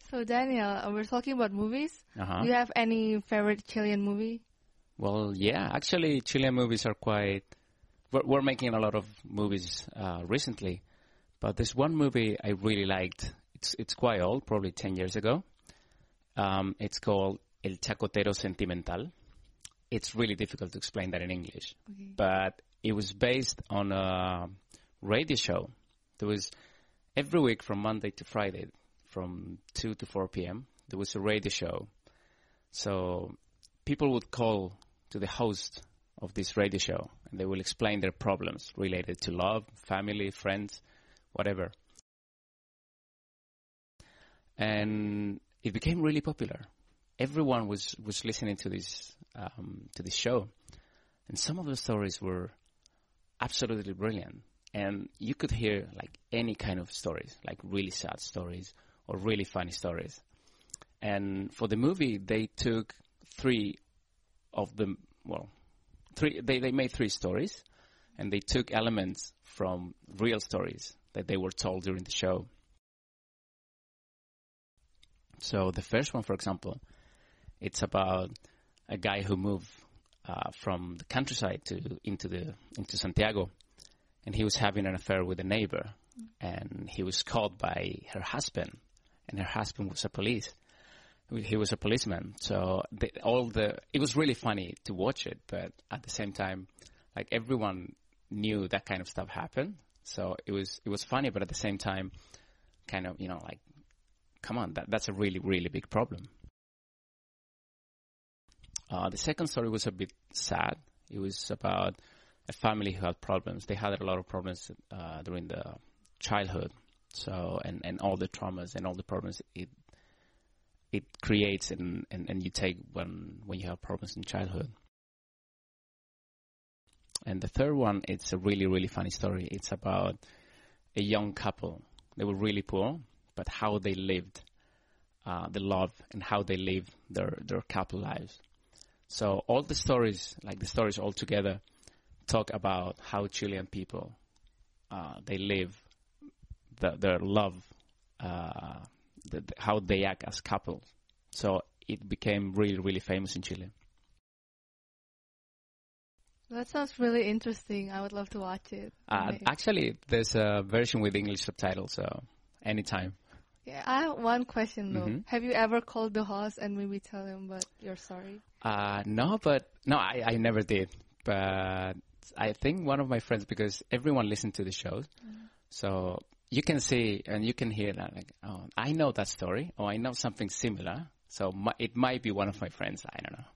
So Daniel, we're talking about movies. Uh-huh. Do you have any favorite Chilean movie? Well, yeah, actually, Chilean movies are quite. We're making a lot of movies recently, but there's one movie I really liked. It's quite old, probably 10 years ago. It's called El Chacotero Sentimental. It's really difficult to explain that in English, but it was based on a radio show. There was every week from Monday to Friday, from 2 to 4 p.m., there was a radio show. So people would call to the host of this radio show, and they will explain their problems related to love, family, friends, whatever. And it became really popular. Everyone was listening to this show, and some of the stories were absolutely brilliant. And you could hear like any kind of stories, like really sad stories or really funny stories. And for the movie, they took three of them. Well, they made three stories, and they took elements from real stories that they were told during the show. So the first one, for example, it's about a guy who moved from the countryside into Santiago, and he was having an affair with a neighbor, and he was caught by her husband, and her husband was he was a policeman. So it was really funny to watch it, but at the same time, like everyone knew that kind of stuff happened. So it was funny, but at the same time, kind of, like, come on, that's a really, really big problem. The second story was a bit sad. It was about a family who had problems. They had a lot of problems during the childhood. So and all the traumas and all the problems it creates and you take when you have problems in childhood. And the third one, it's a really, really funny story. It's about a young couple. They were really poor, but how they lived the love and how they lived their couple lives. So all the stories, like the stories all together, talk about how Chilean people, they live their love, how they act as couples. So it became really, really famous in Chile. That sounds really interesting. I would love to watch it. Actually, there's a version with English subtitles, so anytime. Yeah, I have one question though. Mm-hmm. Have you ever called the host and maybe tell him but you're sorry? No, I never did. But I think one of my friends, because everyone listened to the show, so you can see and you can hear that, like, oh, I know that story, or I know something similar. So it might be one of my friends. I don't know.